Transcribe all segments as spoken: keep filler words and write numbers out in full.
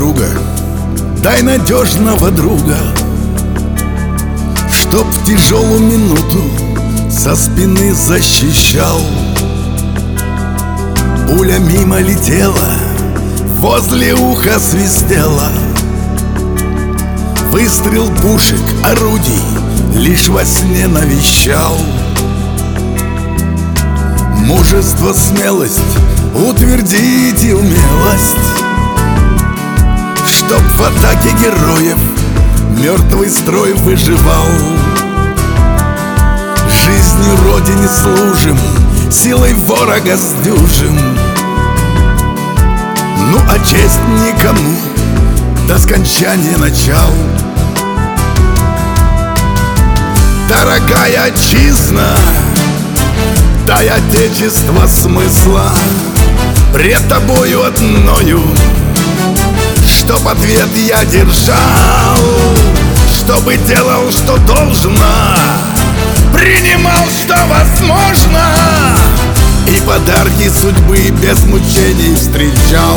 подруга, дай надежного друга, чтоб в тяжелую минуту со спины защищал. Пуля мимо летела, возле уха свистела. Выстрел пушек, орудий лишь во сне навещал. Мужество, смелость, утвердите умелость, чтоб в атаке героев мертвый строй выживал. Жизнью Родине служим, силой ворога сдюжим. Ну а честь никому до скончания начал. Дорогая отчизна, дай отечество смысла пред тобою одною, чтоб ответ я держал, чтобы делал, что должно, принимал, что возможно, и подарки судьбы без мучений встречал.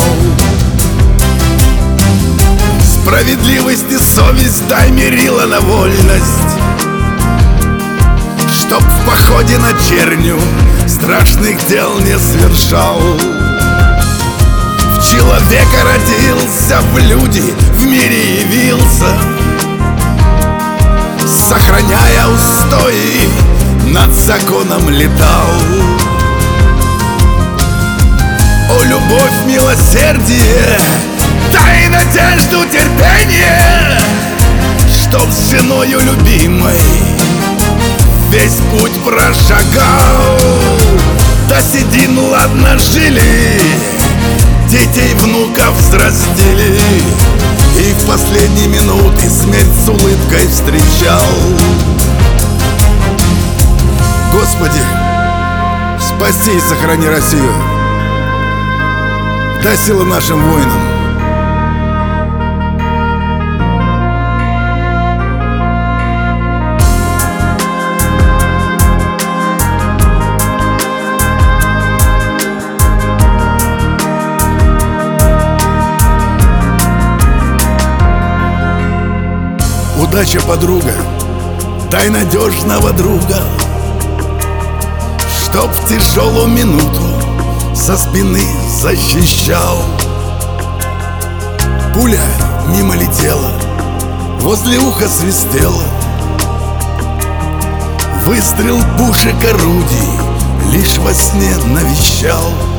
Справедливость и совесть дай мерила на вольность, чтоб в походе на черню страшных дел не совершал. В человека родился, в люди в мире явился, сохраняя устои, над законом летал. О, любовь, милосердие, дай надежду, терпение, чтоб с женою любимой весь путь прошагал. До седин ладно жили, детей, внуков взрастили, и в последние минуты смерть с улыбкой встречал. Господи, спаси и сохрани Россию, дай силы нашим воинам. Удача, подруга, дай надежного друга, чтоб в тяжелую минуту со спины защищал. Пуля мимо летела, возле уха свистела. Выстрел пушек, орудий лишь во сне навещал.